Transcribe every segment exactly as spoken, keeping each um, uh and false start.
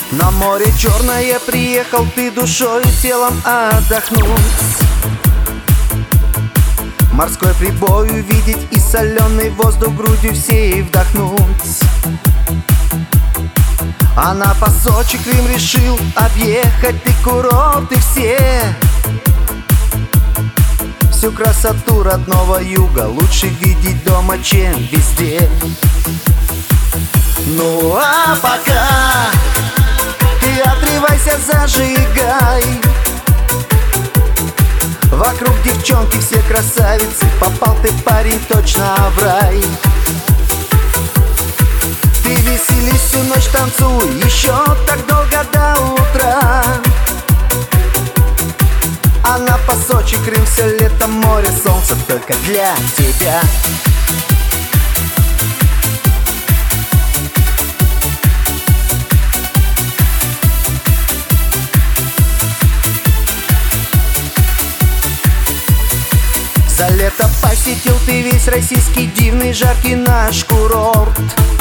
На море черное приехал ты душой и телом отдохнуть, морской прибой увидеть и соленый воздух грудью всей вдохнуть. А на Пасочек Крым решил объехать ты курорты все. Всю красоту родного юга лучше видеть дома, чем везде. Ну а пока ты отрывайся, зажигай. Вокруг девчонки все красавицы, попал ты, парень, точно в рай. Ты веселись всю ночь, танцуй, еще так долго до утра. А на Пасочек Крым все лето, море, солнце только для тебя. За лето посетил ты весь российский дивный жаркий наш курорт.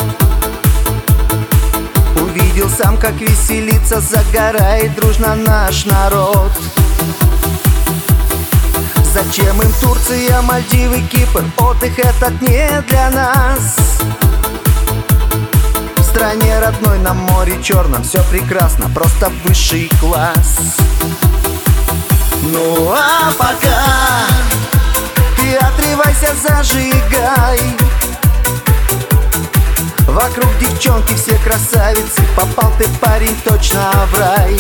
Увидел сам, как веселится, загорает дружно наш народ. Зачем им Турция, Мальдивы, Кипр? Отдых этот не для нас. В стране родной на море черном все прекрасно, просто высший класс. Ну а пока ты отрывайся, зажигай. Вокруг девчонки все красавицы, попал ты, парень, точно в рай.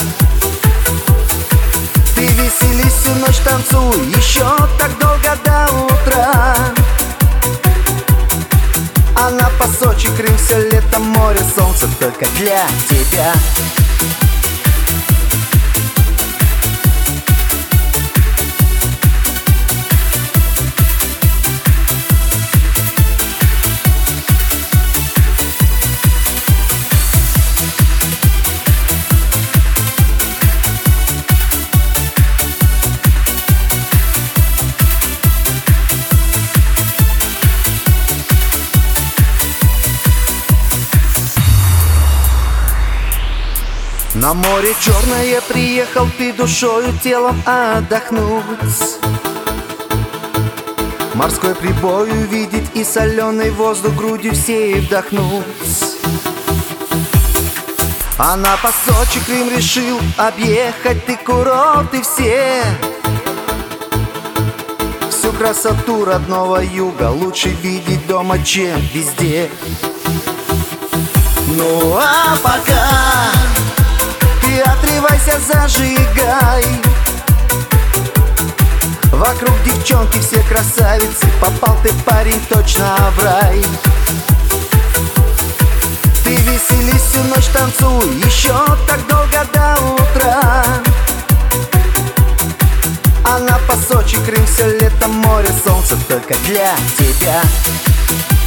Ты веселись всю ночь, танцуй, еще так долго до утра. А на Пасочек Крым все лето, море, солнце только для тебя. На море черное приехал ты душою, телом отдохнуть, морской прибой увидеть и соленый воздух грудью всей вдохнуть. А на Пасочек Крым решил объехать ты курорты все. Всю красоту родного юга лучше видеть дома, чем везде. Ну а пока ты отрывайся, зажигай. Вокруг девчонки все красавицы, попал ты, парень, точно в рай. Ты веселись всю ночь, танцуй, еще так долго до утра. А на Пасочек Крым все лето, море, солнце только для тебя.